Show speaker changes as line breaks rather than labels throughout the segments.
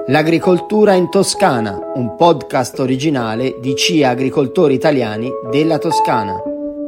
L'agricoltura in Toscana, un podcast originale di CIA Agricoltori Italiani della Toscana.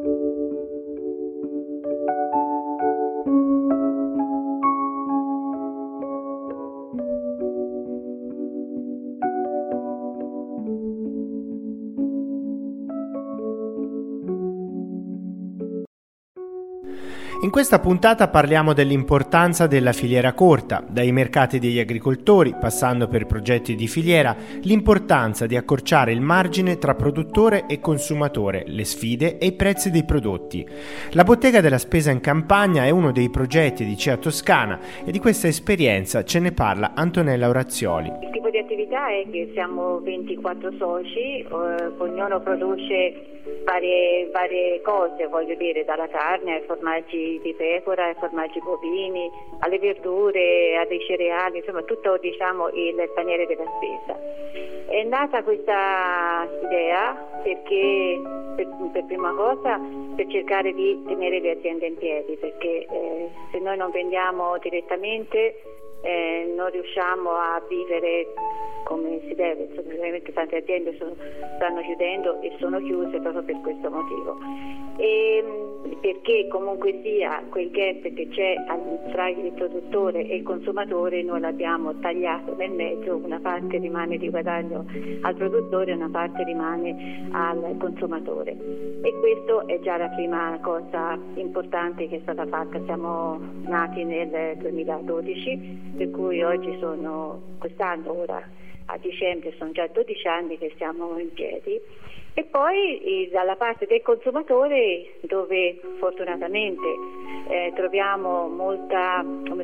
In questa puntata parliamo dell'importanza della filiera corta, dai mercati degli agricoltori, passando per progetti di filiera, l'importanza di accorciare il margine tra produttore e consumatore, le sfide e i prezzi dei prodotti. La bottega della spesa in campagna è uno dei progetti di CIA Toscana e di questa esperienza ce ne parla Antonella Orazzioli.
Il tipo di attività è che siamo 24 soci, ognuno produce varie cose, voglio dire, dalla carne ai formaggi di pecora, ai formaggi bovini, alle verdure, ai cereali, insomma tutto il paniere della spesa. È nata questa idea perché per prima cosa per cercare di tenere le aziende in piedi, perché se noi non vendiamo direttamente non riusciamo a vivere come si deve. Ovviamente tante aziende stanno chiudendo e sono chiuse proprio per questo motivo, e perché comunque sia quel gap che c'è tra il produttore e il consumatore noi l'abbiamo tagliato nel mezzo, una parte rimane di guadagno al produttore e una parte rimane al consumatore, e questo è già la prima cosa importante che è stata fatta. Siamo nati nel 2012, per cui oggi quest'anno ora a dicembre sono già 12 anni che siamo in piedi. E poi dalla parte del consumatore, dove fortunatamente troviamo molta,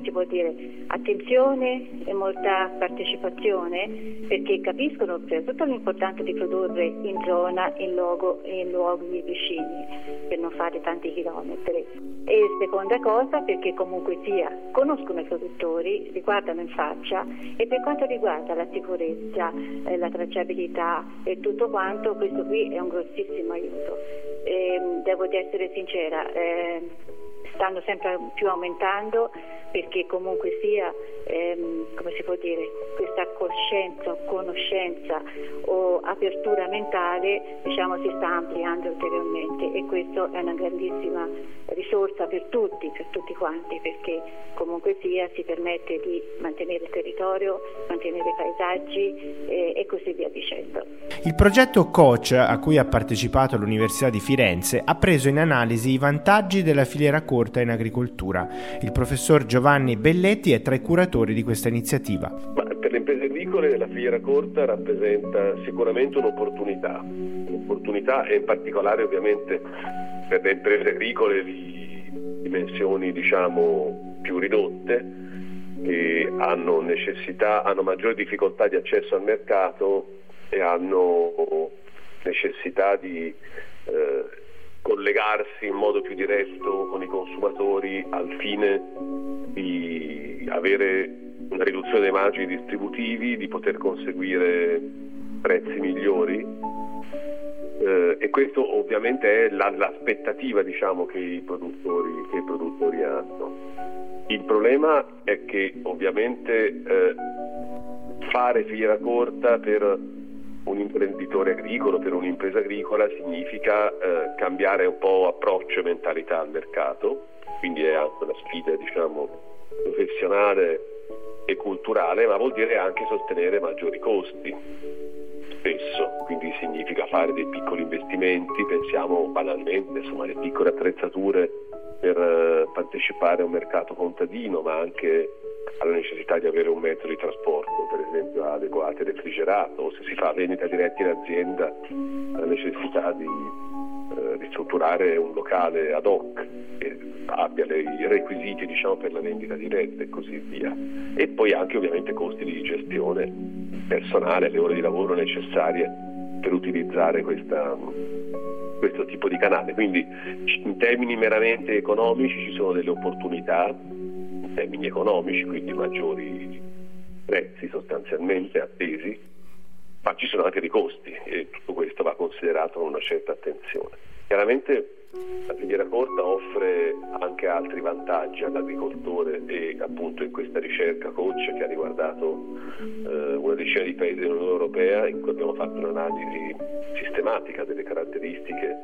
attenzione e molta partecipazione, perché capiscono soprattutto l'importanza di produrre in zona, in luoghi vicini, per non fare tanti chilometri. E seconda cosa, perché comunque sia conoscono i produttori, li guardano in faccia, e per quanto riguarda la sicurezza, la tracciabilità e tutto quanto, questo qui è un grossissimo aiuto. Devo essere sincera, stanno sempre più aumentando, perché comunque sia questa coscienza o conoscenza o apertura mentale si sta ampliando ulteriormente, e questo è una grandissima risorsa per tutti quanti, perché comunque sia si permette di mantenere il territorio, mantenere i paesaggi e così via dicendo.
Il progetto Coach, a cui ha partecipato l'Università di Firenze, ha preso in analisi i vantaggi della filiera corta in agricoltura. Il professor Giovanni Belletti è tra i curatori di questa iniziativa.
Per le imprese agricole la filiera corta rappresenta sicuramente un'opportunità, e in particolare ovviamente per le imprese agricole di dimensioni più ridotte, che hanno maggiori difficoltà di accesso al mercato e hanno necessità di collegarsi in modo più diretto con i consumatori al fine di avere una riduzione dei margini distributivi, di poter conseguire prezzi migliori, e questo ovviamente è l'aspettativa che i produttori hanno. Il problema è che ovviamente fare filiera corta per un imprenditore agricolo, per un'impresa agricola, significa cambiare un po' approccio e mentalità al mercato, quindi è anche una sfida professionale e culturale, ma vuol dire anche sostenere maggiori costi spesso, quindi significa fare dei piccoli investimenti, pensiamo banalmente alle piccole attrezzature per partecipare a un mercato contadino, ma anche alla necessità di avere un mezzo di trasporto, per esempio adeguato e refrigerato, o se si fa vendita diretta in azienda, la necessità di ristrutturare un locale ad hoc che abbia i requisiti per la vendita diretta e così via. E poi anche ovviamente costi di gestione personale, le ore di lavoro necessarie per utilizzare questo tipo di canale. Quindi in termini meramente economici ci sono delle opportunità, in termini economici, quindi maggiori prezzi sostanzialmente attesi, ma ci sono anche dei costi, e tutto questo va considerato con una certa attenzione. Chiaramente la filiera corta offre anche altri vantaggi all'agricoltore e appunto in questa ricerca coach che ha riguardato una decina di paesi dell'Unione Europea, in cui abbiamo fatto un'analisi sistematica delle caratteristiche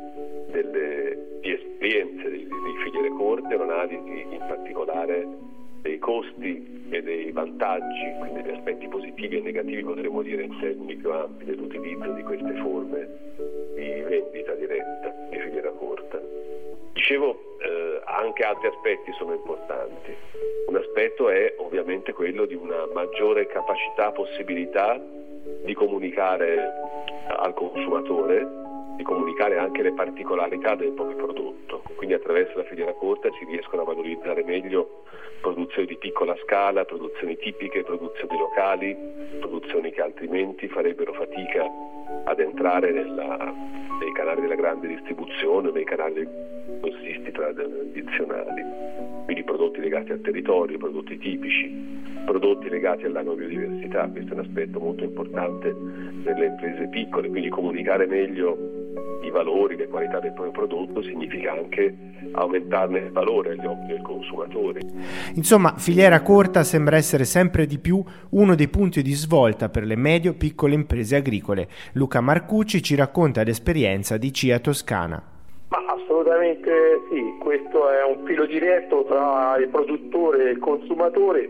di esperienze di filiere corte, un'analisi in particolare dei costi e dei vantaggi, quindi degli aspetti positivi e negativi, potremmo dire in termini più ampi, dell'utilizzo di queste forme di vendita diretta di filiera corta. Dicevo, anche altri aspetti sono importanti. Un aspetto è ovviamente quello di una maggiore capacità, possibilità di comunicare al consumatore, di comunicare anche le particolarità del proprio prodotto. Quindi attraverso la filiera corta si riescono a valorizzare meglio produzioni di piccola scala, produzioni tipiche, produzioni locali, produzioni che altrimenti farebbero fatica ad entrare nei canali della grande distribuzione, nei canali grossisti tradizionali. Quindi prodotti legati al territorio, prodotti tipici, prodotti legati all'anobiodiversità. Questo è un aspetto molto importante per le imprese piccole, quindi comunicare meglio i valori, le qualità del proprio prodotto significa anche aumentarne il valore agli occhi del consumatore.
Insomma, filiera corta sembra essere sempre di più uno dei punti di svolta per le medio-piccole imprese agricole. Luca Marcucci ci racconta l'esperienza di CIA Toscana.
Ma assolutamente sì, questo è un filo diretto tra il produttore e il consumatore,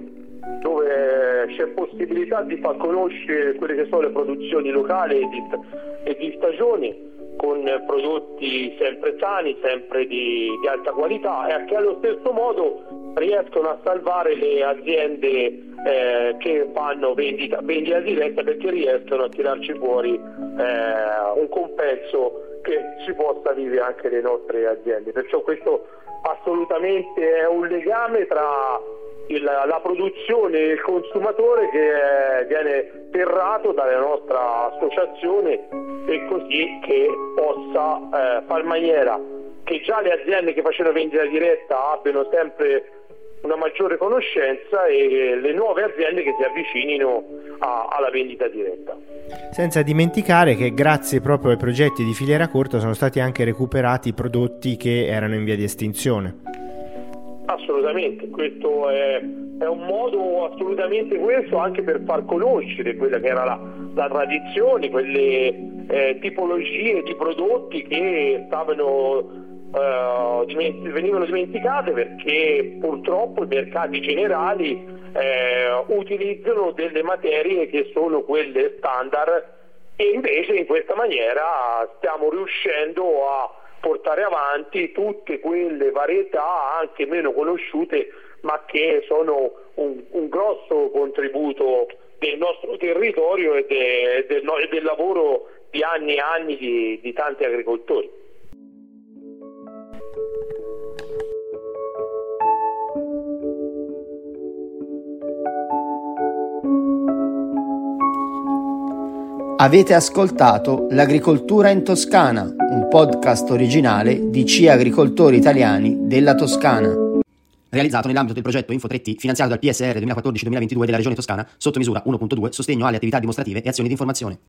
dove c'è possibilità di far conoscere quelle che sono le produzioni locali e di stagione, con prodotti sempre sani, sempre di alta qualità, e che allo stesso modo riescono a salvare le aziende che fanno vendita diretta, perché riescono a tirarci fuori un compenso che ci possa vivere anche le nostre aziende. Perciò questo assolutamente è un legame tra la produzione e il consumatore che viene serrato dalla nostra associazione, e così che possa far maniera che già le aziende che facevano vendita diretta abbiano sempre una maggiore conoscenza e le nuove aziende che si avvicinino alla vendita diretta.
Senza dimenticare che grazie proprio ai progetti di filiera corta sono stati anche recuperati prodotti che erano in via di estinzione.
Assolutamente, questo è un modo assolutamente questo anche per far conoscere quella che era la tradizione, quelle tipologie di prodotti che venivano dimenticate, perché purtroppo i mercati generali utilizzano delle materie che sono quelle standard, e invece in questa maniera stiamo riuscendo a portare avanti tutte quelle varietà anche meno conosciute, ma che sono un grosso contributo del nostro territorio e del lavoro di anni e anni di tanti agricoltori.
Avete ascoltato L'agricoltura in Toscana, un podcast originale di CIA Agricoltori Italiani della Toscana. Realizzato nell'ambito del progetto Info 3T, finanziato dal PSR 2014-2022 della Regione Toscana, sotto misura 1.2, sostegno alle attività dimostrative e azioni di informazione.